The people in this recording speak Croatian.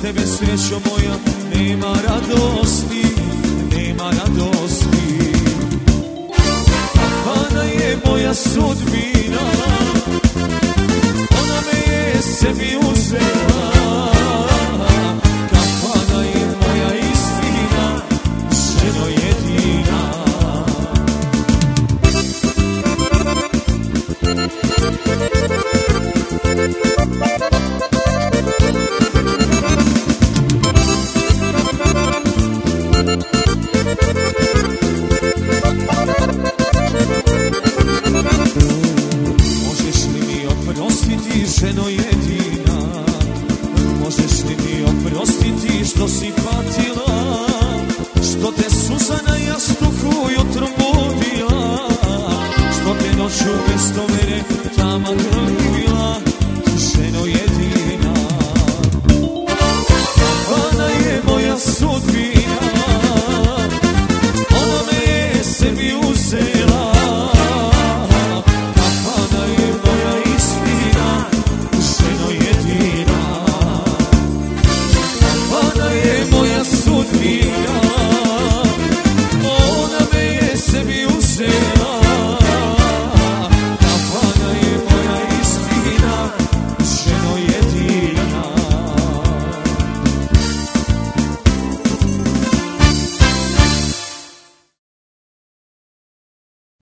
tebe srećo moja nema radosti, nema radosti. Kafana je moja sudbina, ona me je sebi uzela. Kafana je moja istina, ženo jedina. Ženo jedina, možeš li mi oprostiti što si patila, što te suza na jastuku jutrom